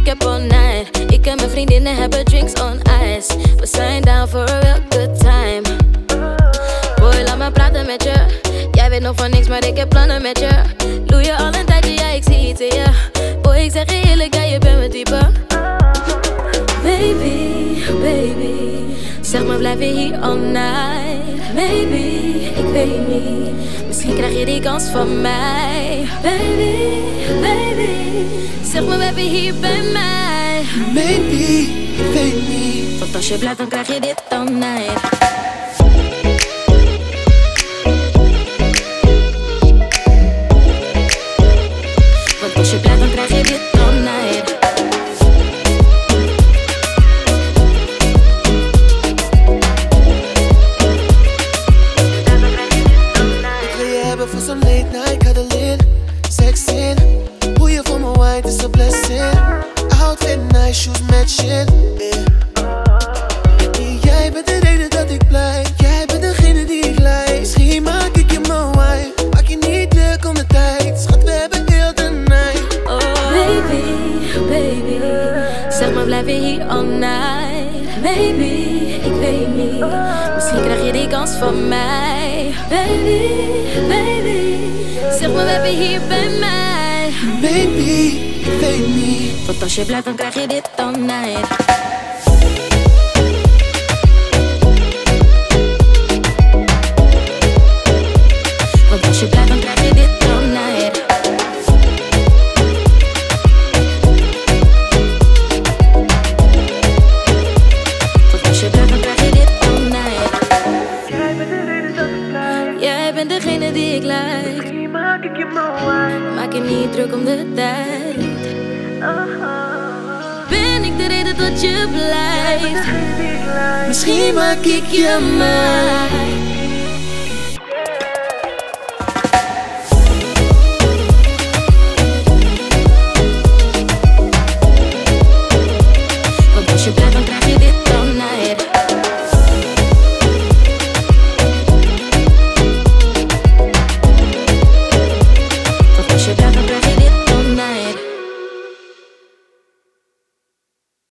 ik heb all night. Ik en mijn vriendinnen hebben drinks on ice. We zijn down for a real good time. Boy, laat me praten met je. Jij weet nog van niks, maar ik heb plannen met je. Doe je al een tijdje, ja ik zie iets in je. Boy, ik zeg je eerlijk, ja je bent mijn type. Baby, baby, zeg maar blijf je hier all night. Maybe, ik weet niet, misschien krijg je die kans van mij. Baby, baby, zeg maar blijf je hier bij mij. Maybe, ik weet niet, want als je blijft dan krijg je dit all night. Want als je blijft dan krijg je dit all night. voor zo'n late night cuddling, sex in. Hoe je voor me white is a blessing. Outfit nice, shoes matching, yeah. Jij bent de reden dat ik blijf. Jij bent degene die ik like. Misschien maak ik je mijn wife. Maak je niet druk om de tijd. Schat, we hebben heel de night. Oh baby, baby, zeg maar blijf je hier all night. Maybe, ik weet niet, misschien krijg je die kans van mij. Baby, baby, zeg maar blijf je hier bij mij. Baby, ik weet niet, want als je blijft dan krijg je dit all night. Want als je blijft dan krijg je dit all night. Want als je blijft dan krijg je dit all night. jij bent de reden dat ik blijf. Jij bent degene die ik like. Misschien maak ik je mijn wife. Maak je niet druk om de tijd. Ben ik de reden dat je blijft? Misschien maak ik je mij.